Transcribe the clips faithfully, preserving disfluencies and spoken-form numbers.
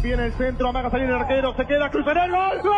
Viene el centro, amaga salir el arquero, se queda, cruza en el gol. ¡Gol!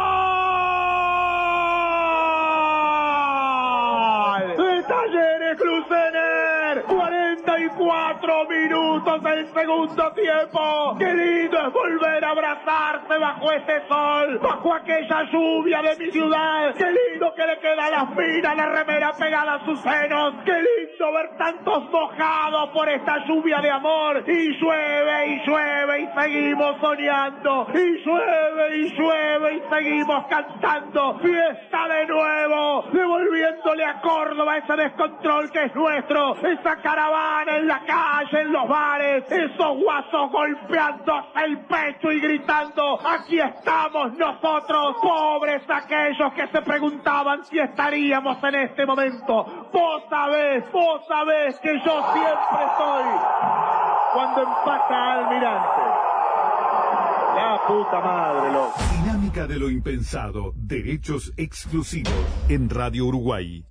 De Talleres Cruzener. cuarenta y cuatro minutos del segundo tiempo. Qué lindo es volver a abrazarse bajo ese sol, bajo aquella lluvia de mi ciudad. Qué lindo que le queda la fina, la remera pegada a sus senos. Qué lindo ver tantos mojados por esta lluvia de amor. Y llueve y llueve y seguimos soñando. Y llueve y llueve y seguimos cantando. Fiesta de nuevo, devolviéndole a Córdoba ese descontrol que es nuestro. Esa caravana en la calle, en los bares, esos guasos golpeándose el pecho y gritando: aquí estamos nosotros, pobres aquellos que se preguntaban si estaríamos en este momento. Vos sabés, vos sabés que yo siempre estoy cuando empata Almirante. La puta madre, loco. Dinámica de lo impensado, derechos exclusivos en Radio Uruguay.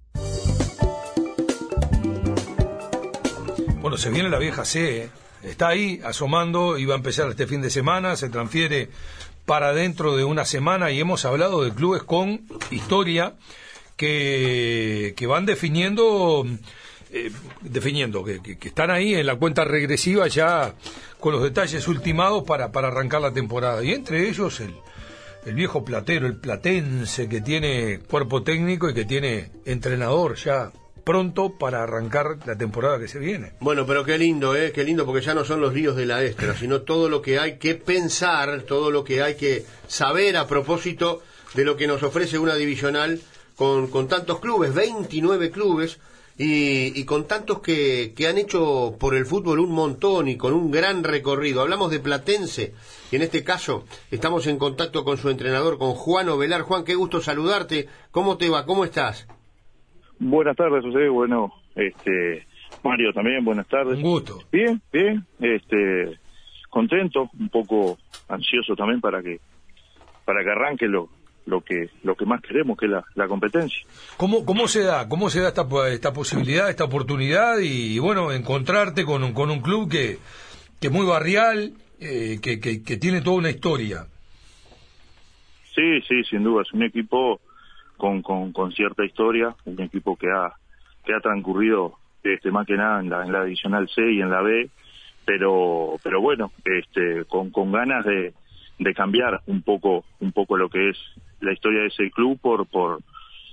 Bueno, se viene la vieja C, ¿eh? Está ahí asomando, iba a empezar este fin de semana, se transfiere para dentro de una semana y hemos hablado de clubes con historia que, que van definiendo, eh, definiendo que, que, que están ahí en la cuenta regresiva ya con los detalles ultimados para, para arrancar la temporada. Y entre ellos el, el viejo platero, el platense, que tiene cuerpo técnico y que tiene entrenador ya pronto para arrancar la temporada que se viene. Bueno, pero qué lindo, ¿eh? Qué lindo, porque ya no son los líos de la extra, sino todo lo que hay que pensar, todo lo que hay que saber a propósito de lo que nos ofrece una divisional con, con tantos clubes, veintinueve clubes, y, y con tantos que, que han hecho por el fútbol un montón y con un gran recorrido. Hablamos de Platense, y en este caso estamos en contacto con su entrenador, con Juan Ovelar. Juan, qué gusto saludarte. ¿Cómo te va? ¿Cómo estás? Buenas tardes, José. Bueno, este, Mario también, buenas tardes. Un gusto. Bien, bien, este, contento, un poco ansioso también para que, para que arranque lo, lo que, lo que más queremos, que es la, la competencia. ¿Cómo, cómo se da, cómo se da esta, esta posibilidad, esta oportunidad y, bueno, encontrarte con un, con un club que, que es muy barrial, eh, que, que, que tiene toda una historia? Sí, sí, sin duda, es un equipo Con, con, con cierta historia, un equipo que ha que ha transcurrido este más que nada en la, en la divisional C y en la B, pero pero bueno, este con, con ganas de, de cambiar un poco un poco lo que es la historia de ese club por por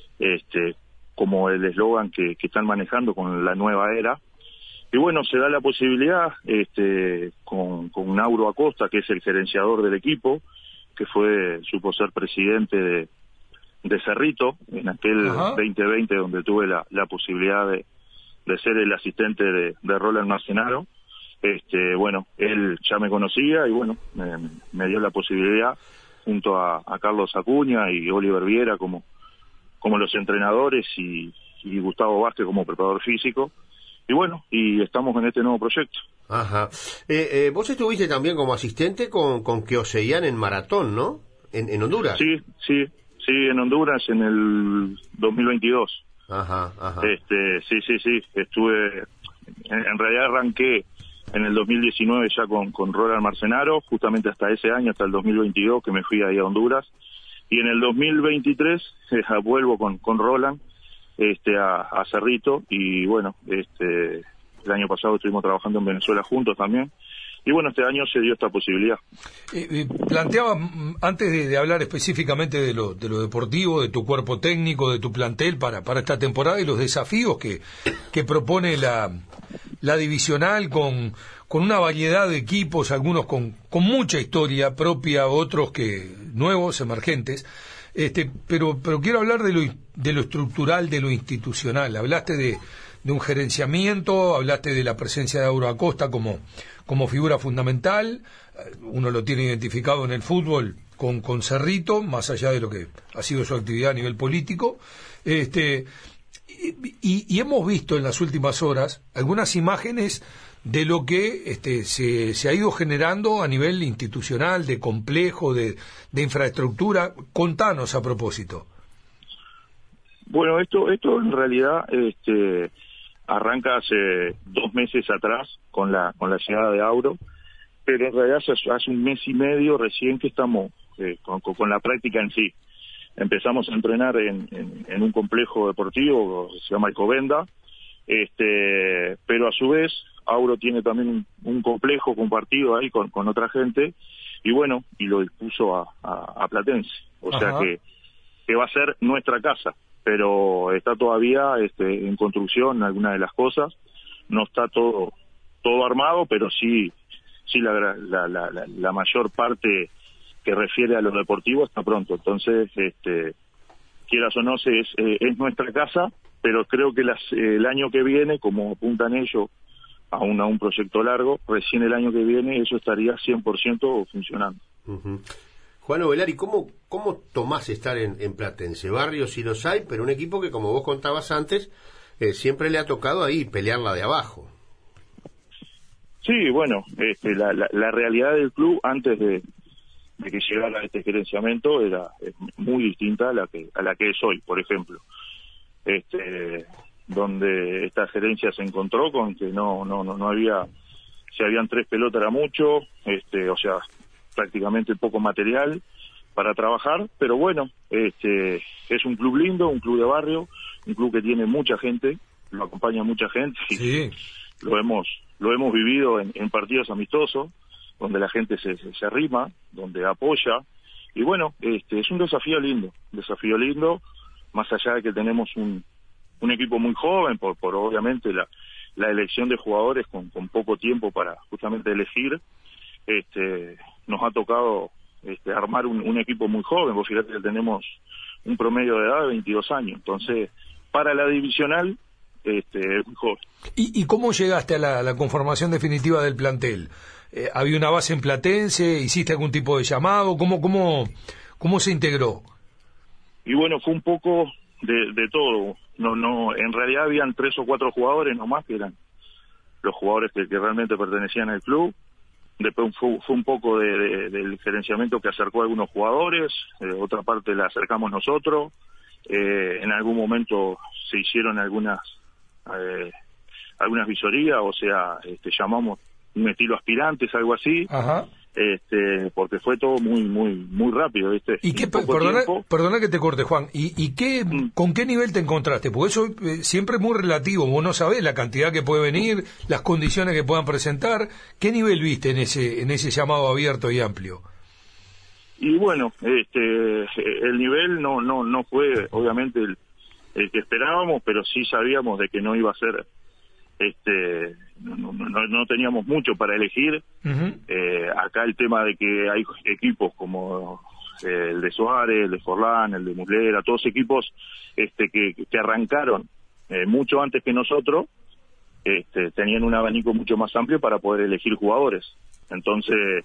este como el eslogan que, que están manejando con la nueva era. Y bueno, se da la posibilidad este con, con Nauro Acosta, que es el gerenciador del equipo, que fue supo ser presidente de de Cerrito, en aquel Ajá. veinte veinte donde tuve la, la posibilidad de, de ser el asistente de, de Roland Marcenaro. Este, bueno, él ya me conocía y bueno, me, me dio la posibilidad junto a, a Carlos Acuña y Oliver Viera como, como los entrenadores y, y Gustavo Vázquez como preparador físico. Y bueno, y estamos en este nuevo proyecto. Ajá. Eh, eh, vos estuviste también como asistente con, con Keoseyan en maratón, ¿no? En, en Honduras. Sí, sí. Sí, en Honduras en el dos mil veintidós. Ajá, ajá. Este, sí, sí, sí, estuve, en, en realidad arranqué en el dos mil diecinueve ya con, con Roland Marcenaro, justamente hasta ese año, hasta el dos mil veintidós, que me fui ahí a Honduras, y en el dos mil veintitrés eh, vuelvo con, con Roland este, a, a Cerrito, y bueno, este, el año pasado estuvimos trabajando en Venezuela juntos también. Y bueno, este año se dio esta posibilidad. Eh, eh, planteaba, antes de, de hablar específicamente de lo, de lo deportivo, de tu cuerpo técnico, de tu plantel para, para esta temporada y los desafíos que, que propone la, la divisional con, con una variedad de equipos, algunos con, con mucha historia propia, otros que nuevos, emergentes. Este, pero, pero quiero hablar de lo, de lo estructural, de lo institucional. Hablaste de, de un gerenciamiento, hablaste de la presencia de Nauro Acosta como como figura fundamental, uno lo tiene identificado en el fútbol con, con Cerrito, más allá de lo que ha sido su actividad a nivel político, este, y, y hemos visto en las últimas horas algunas imágenes de lo que este, se, se ha ido generando a nivel institucional, de complejo, de, de infraestructura. Contanos a propósito. Bueno, esto, esto en realidad, este, arranca hace dos meses atrás con la con la llegada de Auro, pero en realidad hace, hace un mes y medio recién que estamos eh, con, con la práctica en sí. Empezamos a entrenar en, en, en un complejo deportivo que se llama Alcobenda, este, pero a su vez Auro tiene también un, un complejo compartido ahí con, con otra gente, y bueno, y lo dispuso a, a, a Platense, o Ajá. sea que, que va a ser nuestra casa, pero está todavía este, en construcción alguna de las cosas, no está todo todo armado, pero sí sí la, la, la, la, la mayor parte que refiere a lo deportivo está pronto. Entonces, este, quieras o no, es, es nuestra casa, pero creo que las, el año que viene, como apuntan ellos a un, a un proyecto largo, recién el año que viene eso estaría cien por ciento funcionando. Uh-huh. Juan Ovelari, ¿cómo, cómo tomás estar en, en Platense? Barrios sí los hay, pero un equipo que, como vos contabas antes, eh, siempre le ha tocado ahí pelearla de abajo. Sí, bueno, este, la, la, la realidad del club antes de, de que llegara este gerenciamiento era muy distinta a la que a la que es hoy, por ejemplo, este, donde esta gerencia se encontró con que no no no, no había, si habían tres pelotas era mucho, este, o sea, prácticamente poco material para trabajar, pero bueno, este, es un club lindo, un club de barrio, un club que tiene mucha gente, lo acompaña mucha gente, sí. lo hemos lo hemos vivido en, en partidos amistosos, donde la gente se, se, se arrima, donde apoya, y bueno, este es un desafío lindo, un desafío lindo, más allá de que tenemos un, un equipo muy joven, por, por obviamente la, la elección de jugadores con, con poco tiempo para justamente elegir, este nos ha tocado este, armar un, un equipo muy joven, vos fíjate que tenemos un promedio de edad de veintidós años, entonces para la divisional este es muy joven. ¿Y, y cómo llegaste a la, la conformación definitiva del plantel? Eh, ¿Había una base en Platense? ¿Hiciste algún tipo de llamado? ¿Cómo cómo cómo se integró? Y bueno, fue un poco de, de todo. No no, en realidad habían tres o cuatro jugadores nomás que eran los jugadores que, que realmente pertenecían al club. Después fue, fue un poco de, de, del gerenciamiento que acercó a algunos jugadores, eh, otra parte la acercamos nosotros. Eh, en algún momento se hicieron algunas eh, algunas visorías, o sea, este, llamamos un estilo aspirantes, algo así. Ajá. Este, porque fue todo muy muy muy rápido, ¿viste? ¿Y qué, perdona, perdona que te corte, Juan, ¿y, y qué, mm. con qué nivel te encontraste? Porque eso eh, siempre es muy relativo, vos no sabés la cantidad que puede venir, las condiciones que puedan presentar. ¿Qué nivel viste en ese en ese llamado abierto y amplio? Y bueno, este el nivel no no no fue obviamente el, el que esperábamos, pero sí sabíamos de que no iba a ser, este no, no, no, no teníamos mucho para elegir. Uh-huh. eh, acá el tema de que hay equipos como eh, el de Suárez, el de Forlán, el de Muslera, todos equipos este que, que arrancaron eh, mucho antes que nosotros, este tenían un abanico mucho más amplio para poder elegir jugadores. Entonces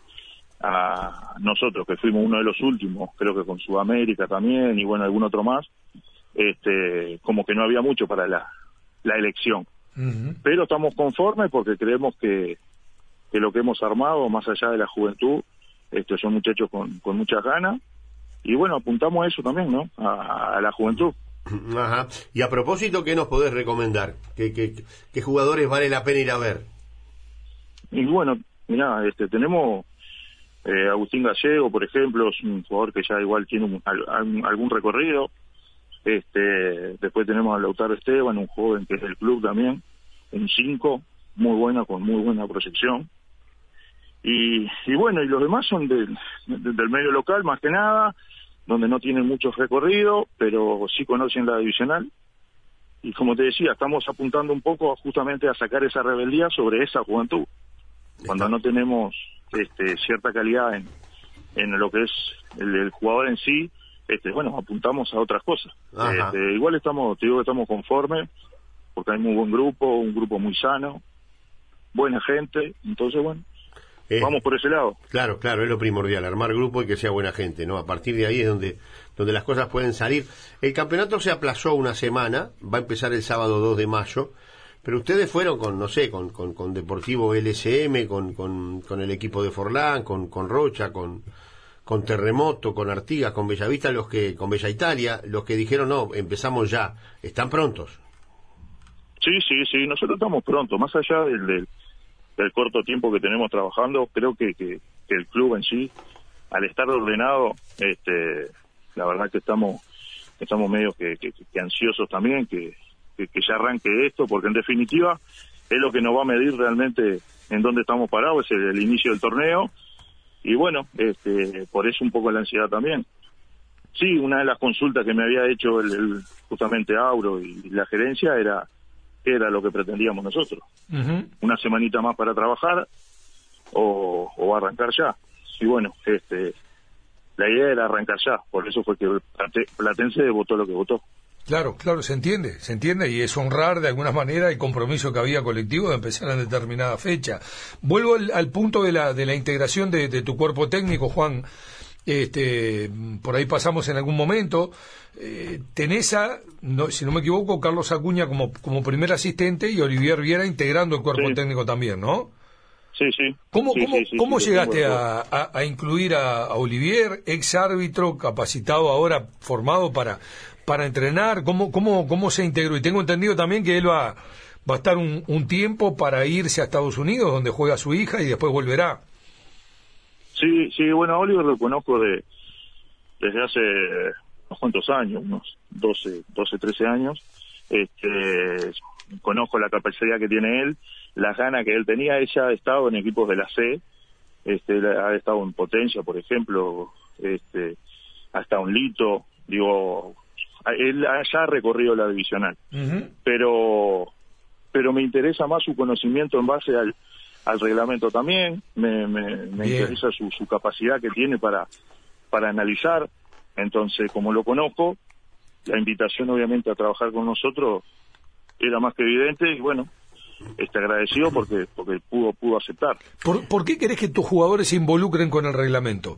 a nosotros, que fuimos uno de los últimos, creo que con Sudamérica también, y bueno, algún otro más, este como que no había mucho para la, la elección. Uh-huh. Pero estamos conformes porque creemos que, que lo que hemos armado, más allá de la juventud, este, son muchachos con, con muchas ganas, y bueno, apuntamos a eso también, ¿no? A, a la juventud. Ajá. Y a propósito, ¿qué nos podés recomendar? ¿Qué, qué, qué jugadores vale la pena ir a ver? Y bueno, mirá, este, tenemos eh, Agustín Gallego, por ejemplo, es un jugador que ya igual tiene un, algún, algún recorrido. Este, después tenemos a Lautaro Esteban, un joven que es del club también, un cinco, muy buena, con muy buena proyección. Y, y bueno, y los demás son del, del medio local, más que nada, donde no tienen mucho recorrido, pero sí conocen la divisional. Y como te decía, estamos apuntando un poco justamente a sacar esa rebeldía sobre esa juventud. Cuando no tenemos este, cierta calidad en, en lo que es el, el jugador en sí, este, bueno, apuntamos a otras cosas. Este, igual estamos, te digo que estamos conformes, porque hay muy buen grupo, un grupo muy sano, buena gente, entonces bueno, eh, vamos por ese lado. Claro, claro, es lo primordial, armar grupo y que sea buena gente, ¿no? A partir de ahí es donde, donde las cosas pueden salir. El campeonato se aplazó una semana, va a empezar el sábado dos de mayo, pero ustedes fueron con, no sé, con, con, con Deportivo L S M, con, con, con el equipo de Forlán, con, con Rocha, con... con Terremoto, con Artigas, con Bellavista, los que, con Bella Italia, los que dijeron no, empezamos ya, ¿están prontos? Sí, sí, sí, nosotros estamos prontos, más allá del, del, del corto tiempo que tenemos trabajando, creo que, que, que el club en sí, al estar ordenado, este, la verdad que estamos estamos medio que, que, que ansiosos también, que, que, que ya arranque esto, porque en definitiva es lo que nos va a medir realmente en dónde estamos parados, es el, el inicio del torneo, y bueno, este, por eso un poco la ansiedad también. Sí, una de las consultas que me había hecho el, el justamente Auro y la gerencia era era lo que pretendíamos nosotros. Uh-huh. Una semanita más para trabajar o, o arrancar ya. Y bueno, este, la idea era arrancar ya, por eso fue que Platense votó lo que votó. Claro, claro, se entiende, se entiende, y es honrar de alguna manera el compromiso que había colectivo de empezar en determinada fecha. Vuelvo al, al punto de la de la integración de, de tu cuerpo técnico, Juan. Este, por ahí pasamos en algún momento. Eh, tenés a, no, si no me equivoco, Carlos Acuña como, como primer asistente y Olivier Viera integrando el cuerpo sí. técnico también, ¿no? Sí, sí. ¿Cómo, sí, cómo, sí, sí, ¿cómo sí, llegaste a, a, a incluir a, a Olivier, ex árbitro, capacitado ahora, formado para, para entrenar? ¿Cómo, cómo, ¿Cómo se integró? Y tengo entendido también que él va, va a estar un, un tiempo para irse a Estados Unidos, donde juega su hija, y después volverá. Sí, sí, bueno, a Oliver lo conozco de, desde hace unos cuantos años, unos doce, trece años. Este, conozco la capacidad que tiene él, las ganas que él tenía. Ella ha estado en equipos de la C, este, ha estado en Potencia, por ejemplo, este, ha estado en Lito, digo, él ya ha recorrido la divisional. Uh-huh. Pero, pero me interesa más su conocimiento en base al al reglamento también, me, me, me interesa su, su capacidad que tiene para, para analizar. Entonces, como lo conozco, la invitación obviamente a trabajar con nosotros era más que evidente, y bueno, este, agradecido porque porque pudo pudo aceptar. ¿Por, ¿Por qué querés que tus jugadores se involucren con el reglamento?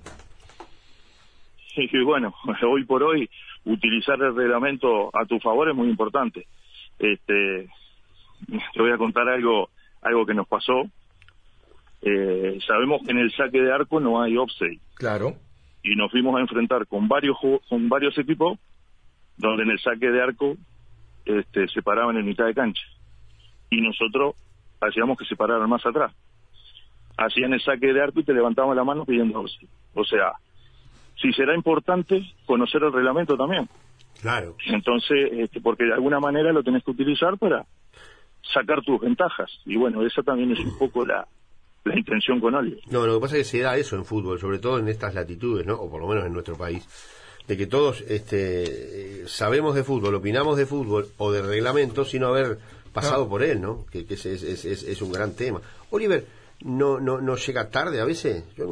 Y, y bueno, hoy por hoy, utilizar el reglamento a tu favor es muy importante. Este, te voy a contar algo, algo que nos pasó. Eh, sabemos que en el saque de arco no hay offside. Claro. Y nos fuimos a enfrentar con varios con varios equipos donde en el saque de arco este, se paraban en mitad de cancha. Y nosotros hacíamos que se pararan más atrás. Hacían el saque de arco y te levantaban la mano pidiendo offside. O sea, sí será importante conocer el reglamento también. Claro. Entonces, este, porque de alguna manera lo tenés que utilizar para sacar tus ventajas. Y bueno, esa también es un poco la la intención con Oliver. No, lo que pasa es que se da eso en fútbol, sobre todo en estas latitudes, ¿no? O por lo menos en nuestro país, de que todos este, sabemos de fútbol, opinamos de fútbol o de reglamento sin haber pasado ah. por él, ¿no? Que, que es, es, es, es un gran tema. Oliver, ¿no no no llega tarde a veces? Yo,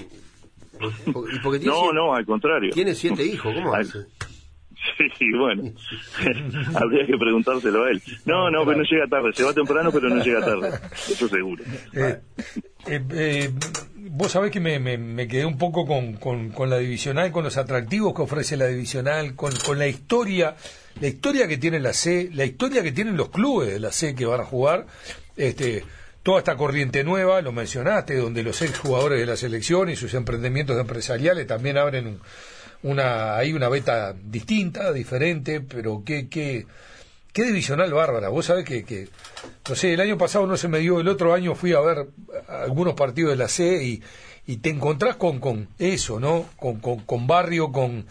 porque, porque tiene no, siete, no, al contrario. Tiene siete hijos, ¿cómo hace? Sí, bueno, habría que preguntárselo a él. No, no, pero no llega tarde, se va temprano, pero no llega tarde, eso seguro. Eh, eh, eh, vos sabés que me, me, me quedé un poco con, con, con la divisional, con los atractivos que ofrece la divisional, con, con la historia, la historia que tiene la C, la historia que tienen los clubes de la C que van a jugar, este, toda esta corriente nueva, lo mencionaste, donde los ex jugadores de la selección y sus emprendimientos empresariales también abren un una hay una beta distinta, diferente, pero qué qué qué divisional bárbara. Vos sabés que, que no sé, el año pasado no se me dio, el otro año fui a ver algunos partidos de la C y, y te encontrás con con eso, ¿no? Con con, con barrio, con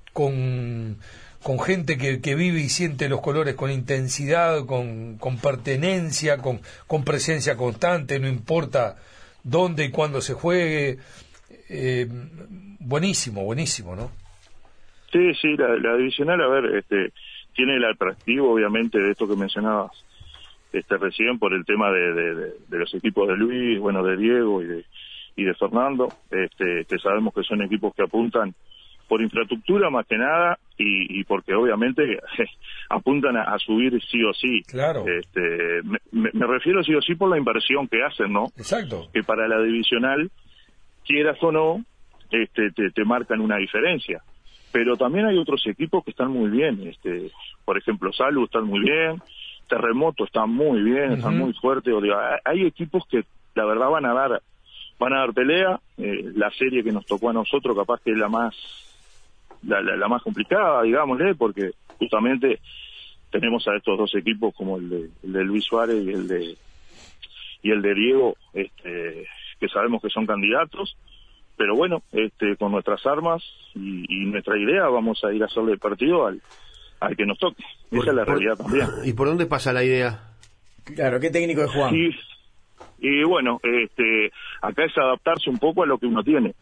con con gente que, que vive y siente los colores con intensidad, con, con pertenencia, con, con presencia constante, no importa dónde y cuándo se juegue. Eh, buenísimo, buenísimo, ¿no? Sí, sí, la, la divisional, a ver, este, tiene el atractivo, obviamente, de esto que mencionabas este, recién, por el tema de, de, de, de los equipos de Luis, bueno, de Diego y de, y de Fernando, este, que sabemos que son equipos que apuntan por infraestructura más que nada y, y porque obviamente apuntan a, a subir sí o sí. Claro. Este, me, me refiero sí o sí por la inversión que hacen, ¿no? Exacto. Que para la divisional, quieras o no, este, te, te marcan una diferencia. Pero también hay otros equipos que están muy bien. Este, por ejemplo, Salud está muy bien, Terremoto está muy bien, uh-huh. están muy fuertes. O digo, hay equipos que la verdad van a dar van a dar pelea. Eh, la serie que nos tocó a nosotros capaz que es la más la, la, la más complicada, digámosle, porque justamente tenemos a estos dos equipos como el de, el de Luis Suárez y el de y el de Diego, este, que sabemos que son candidatos, pero bueno, este, con nuestras armas y, y nuestra idea vamos a ir a hacerle el partido al, al que nos toque. Esa Por, es la por, realidad también. ¿Y por dónde pasa la idea? Claro, ¿qué técnico es Juan? Y, y bueno, este, acá es adaptarse un poco a lo que uno tiene.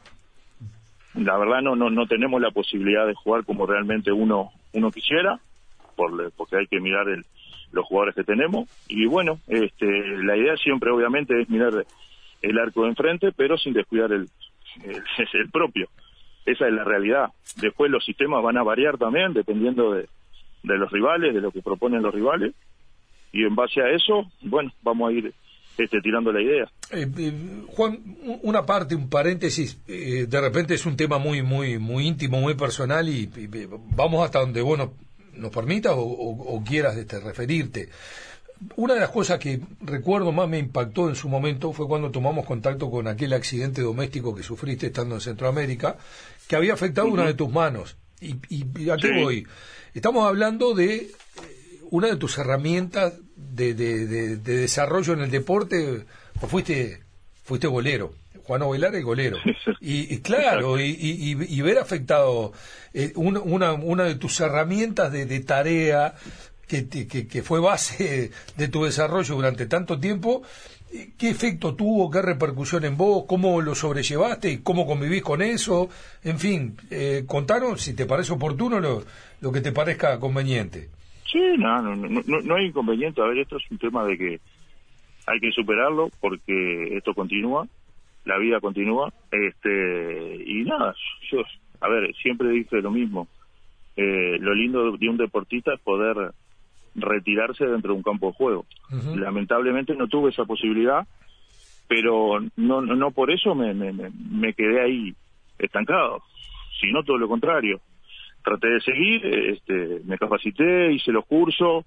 La verdad no no no tenemos la posibilidad de jugar como realmente uno uno quisiera, por, porque hay que mirar el, los jugadores que tenemos. Y bueno, este, la idea siempre obviamente es mirar el arco de enfrente, pero sin descuidar el, el, el propio. Esa es la realidad. Después los sistemas van a variar también, dependiendo de, de los rivales, de lo que proponen los rivales. Y en base a eso, bueno, vamos a ir este, tirando la idea. Eh, eh, Juan, una parte, un paréntesis, eh, de repente es un tema muy muy muy íntimo, muy personal y, y vamos hasta donde vos nos, nos permitas o, o, o quieras este, referirte. Una de las cosas que recuerdo más me impactó en su momento fue cuando tomamos contacto con aquel accidente doméstico que sufriste estando en Centroamérica, que había afectado uh-huh. una de tus manos. ¿Y, y, y a qué sí. voy? Estamos hablando de una de tus herramientas de, de, de, de desarrollo en el deporte, pues fuiste fuiste golero, Juan Ovelar el golero, y, y claro, y, y, y ver afectado eh, una, una, una de tus herramientas de, de tarea que, que, que fue base de tu desarrollo durante tanto tiempo, ¿qué efecto tuvo, qué repercusión en vos, cómo lo sobrellevaste y cómo convivís con eso? En fin, eh, contanos si te parece oportuno lo, lo que te parezca conveniente. Sí, no, no, no, no, no hay inconveniente. A ver, esto es un tema de que hay que superarlo porque esto continúa, la vida continúa, este y nada, yo, a ver, siempre dije lo mismo, eh, lo lindo de un deportista es poder retirarse dentro de un campo de juego. Uh-huh. Lamentablemente no tuve esa posibilidad, pero no no, no por eso me, me, me quedé ahí estancado, sino todo lo contrario. Traté de seguir, este, me capacité, hice los cursos,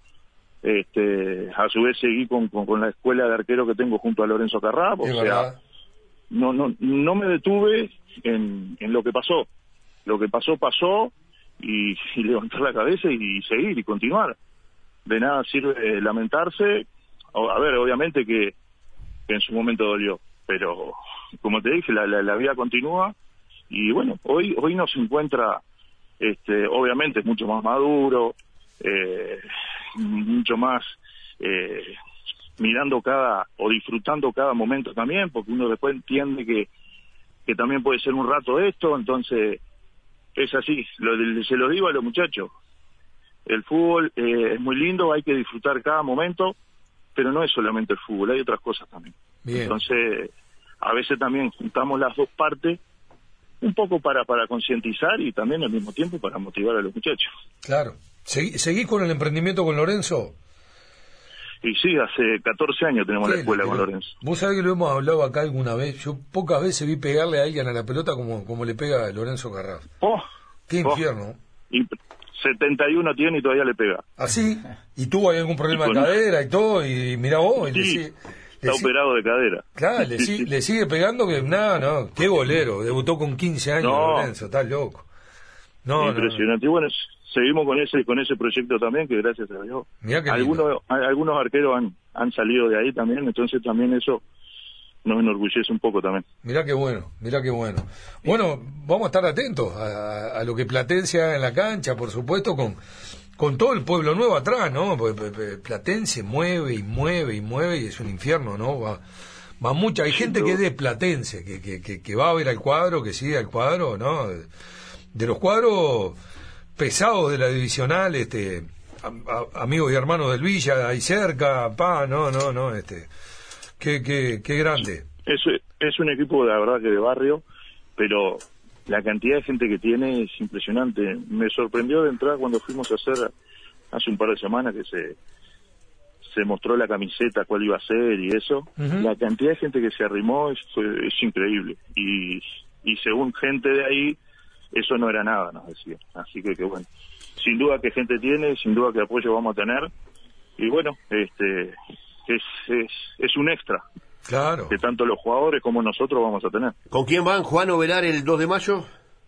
este, a su vez seguí con, con, con la escuela de arquero que tengo junto a Lorenzo Carrap, o sea, verdad. no no no me detuve en, en lo que pasó. Lo que pasó, pasó, y, y levantar la cabeza y, y seguir y continuar. De nada sirve lamentarse, o, a ver, obviamente que, que en su momento dolió, pero como te dije, la, la, la vida continúa, y bueno, hoy hoy nos encuentra... Este, obviamente es mucho más maduro, eh, mucho más eh, mirando cada o disfrutando cada momento también, porque uno después entiende que, que también puede ser un rato esto, entonces es así, lo, se lo digo a los muchachos, el fútbol eh, es muy lindo, hay que disfrutar cada momento, pero no es solamente el fútbol, hay otras cosas también. Bien. Entonces a veces también juntamos las dos partes un poco para para concientizar y también al mismo tiempo para motivar a los muchachos. Claro. ¿Segui, ¿Seguís con el emprendimiento con Lorenzo? Y sí, hace catorce años tenemos la escuela con Lorenzo. Vos sabés que lo hemos hablado acá alguna vez. Yo pocas veces vi pegarle a alguien a la pelota como, como le pega a Lorenzo Carrap. Oh, ¡Qué oh. infierno! Y setenta y uno tiene y todavía le pega. ¿Ah, sí? ¿Y tuvo algún problema de cadera y todo? Y mirá vos, sí. y le, Está le, operado de cadera. Claro, le, sí, le sigue pegando que nada, no, no, qué golero, debutó con quince años, no. Lorenzo, estás loco. No, impresionante. No, no. Y bueno, seguimos con ese con ese proyecto también, que gracias a Dios. Mirá qué algunos algunos arqueros han han salido de ahí también, entonces también eso nos enorgullece un poco también. Mirá qué bueno, mirá qué bueno. Bueno, vamos a estar atentos a, a lo que Platense haga en la cancha, por supuesto, con con todo el pueblo nuevo atrás, ¿no? Porque Platense mueve y mueve y mueve y es un infierno, ¿no? Va, va mucha, hay gente que es de Platense, que, que, que, que va a ver al cuadro, que sigue al cuadro, ¿no? De, de los cuadros pesados de la divisional, este, a, a, amigos y hermanos del Villa, ahí cerca, pa, no, no, no, este, qué, qué, qué grande. Es, es un equipo, la verdad, que de barrio, pero la cantidad de gente que tiene es impresionante. Me sorprendió de entrada cuando fuimos a hacer hace un par de semanas que se se mostró la camiseta, cuál iba a ser y eso. Uh-huh. La cantidad de gente que se arrimó es, fue, es increíble. Y, y según gente de ahí, eso no era nada, nos decía. Así que, que bueno, sin duda que gente tiene, sin duda que apoyo vamos a tener. Y bueno, este es es, es un extra. Claro. Que tanto los jugadores como nosotros vamos a tener. ¿Con quién van, Juan Ovelar, el dos de mayo?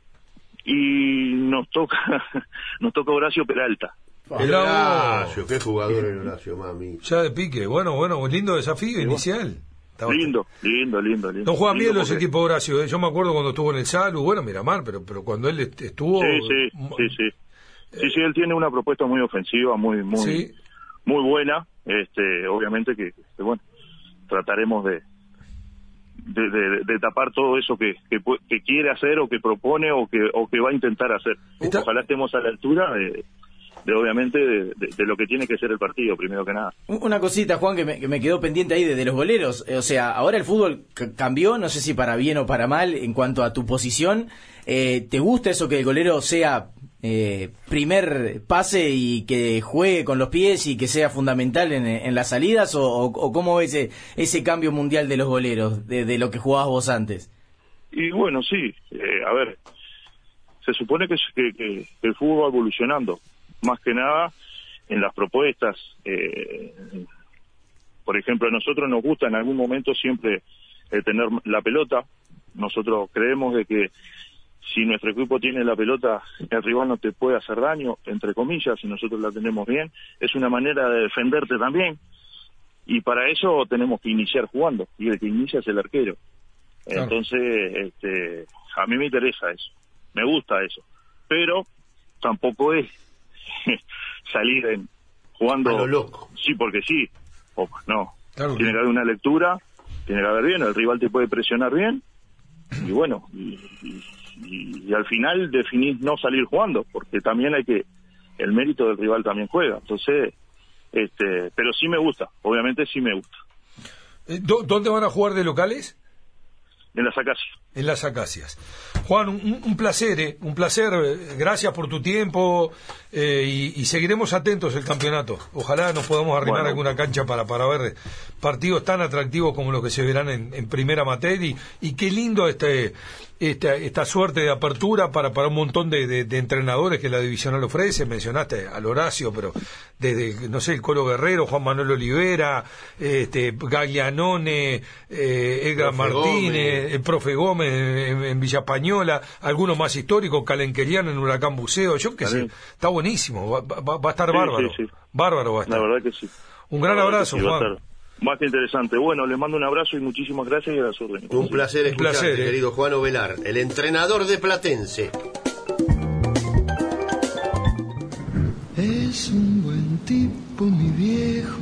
Y nos toca nos toca Horacio Peralta. El Horacio, qué jugador el Horacio, mami. Ya de pique, bueno, bueno, un lindo desafío inicial. Lindo, lindo, lindo, lindo. No juegan lindo bien los porque... equipos, Horacio. ¿eh? Yo me acuerdo cuando estuvo en el Salud, bueno, Miramar, pero pero cuando él estuvo... Sí, sí, sí, sí. Sí, sí, él tiene una propuesta muy ofensiva, muy muy sí. muy buena. Este, obviamente que, que bueno, trataremos de de, de, de tapar todo eso que, que que quiere hacer o que propone o que o que va a intentar hacer. Está... Ojalá estemos a la altura de, de obviamente de, de, de lo que tiene que ser el partido, primero que nada. Una cosita, Juan, que me, que me quedó pendiente ahí de, de los goleros. O sea, ahora el fútbol c- cambió, no sé si para bien o para mal en cuanto a tu posición. Eh, ¿Te gusta eso que el golero sea eh, primer pase y que juegue con los pies y que sea fundamental en, en las salidas? ¿O, o, o cómo ves ese, ese cambio mundial de los goleros, de, de lo que jugabas vos antes? Y bueno, sí, eh, a ver, se supone que, que, que, que el fútbol va evolucionando, más que nada en las propuestas. Eh, por ejemplo, a nosotros nos gusta en algún momento siempre eh, tener la pelota. Nosotros creemos de que si nuestro equipo tiene la pelota, el rival no te puede hacer daño, entre comillas, si nosotros la tenemos bien. Es una manera de defenderte también. Y para eso tenemos que iniciar jugando. Y el que inicia es el arquero. Claro. Entonces, este, a mí me interesa eso. Me gusta eso. Pero tampoco es salir en, jugando... A lo loco. Sí, porque sí. O, no. Claro. Tiene que haber una lectura, tiene que haber bien, el rival te puede presionar bien. Y bueno... Y, y, Y, y al final definís no salir jugando, porque también hay que, el mérito del rival también juega. Entonces, este, pero sí me gusta, obviamente sí me gusta. ¿Dónde van a jugar de locales? En las Acacias. En las Acacias. Juan, un, un placer, ¿eh? un placer, gracias por tu tiempo eh, y, y seguiremos atentos el campeonato. Ojalá nos podamos arrimar bueno. alguna cancha para, para ver partidos tan atractivos como los que se verán en, en primera materia y, y qué lindo este esta, esta suerte de apertura para, para un montón de, de, de entrenadores que la divisional ofrece. Mencionaste al Horacio, pero desde, no sé, el Colo Guerrero, Juan Manuel Olivera, este, Gaglianone, eh, Edgar profe Martínez, Gómez. el profe Gómez en, en Villa Española, algunos más históricos, Calenqueriano en Huracán Buceo, yo qué sé, está buenísimo, va, va, va a estar sí, bárbaro, sí, sí. bárbaro va a estar. La verdad que sí. Un gran abrazo, sí, Juan. Más que interesante. Bueno, les mando un abrazo y muchísimas gracias y a las órdenes. Un placer un escucharte, placer, ¿eh? querido Juan Ovelar, el entrenador de Platense. Es un buen tipo, mi viejo,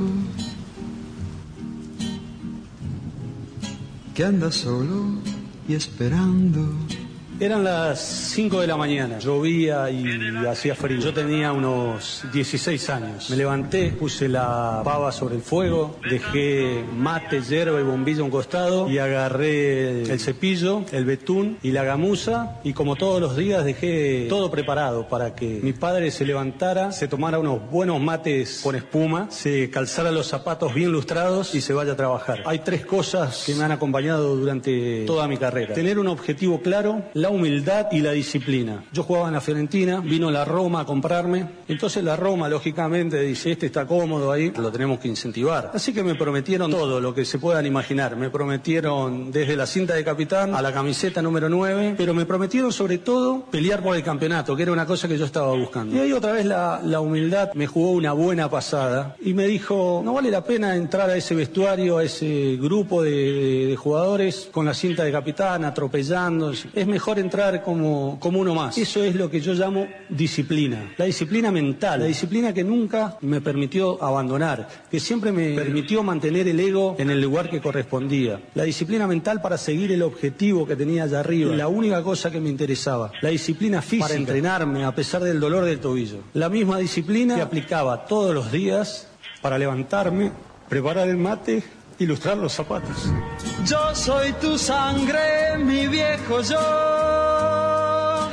que anda solo y esperando. Eran las cinco de la mañana, llovía y hacía frío. Yo tenía unos dieciséis años. Me levanté, puse la pava sobre el fuego, dejé mate, yerba y bombilla a un costado y agarré el cepillo, el betún y la gamuza y como todos los días dejé todo preparado para que mi padre se levantara, se tomara unos buenos mates con espuma, se calzara los zapatos bien lustrados y se vaya a trabajar. Hay tres cosas que me han acompañado durante toda mi carrera. Tener un objetivo claro, la humildad y la disciplina. Yo jugaba en la Fiorentina, vino la Roma a comprarme, entonces la Roma lógicamente dice, este está cómodo ahí, lo tenemos que incentivar. Así que me prometieron todo lo que se puedan imaginar, me prometieron desde la cinta de capitán a la camiseta número nueve, pero me prometieron sobre todo pelear por el campeonato, que era una cosa que yo estaba buscando. Y ahí otra vez la, la humildad me jugó una buena pasada y me dijo, no vale la pena entrar a ese vestuario, a ese grupo de, de, de jugadores con la cinta de capitán, atropellando, es mejor entrar como, como uno más. Eso es lo que yo llamo disciplina. La disciplina mental, la disciplina que nunca me permitió abandonar, que siempre me permitió mantener el ego en el lugar que correspondía. La disciplina mental para seguir el objetivo que tenía allá arriba, la única cosa que me interesaba. La disciplina física para entrenarme a pesar del dolor del tobillo. La misma disciplina que aplicaba todos los días para levantarme, preparar el mate, ilustrar los zapatos. Yo soy tu sangre, mi viejo, yo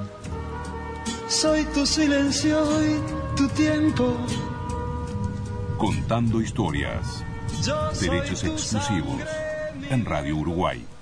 soy tu silencio y tu tiempo. Contando historias. Derechos exclusivos en Radio Uruguay.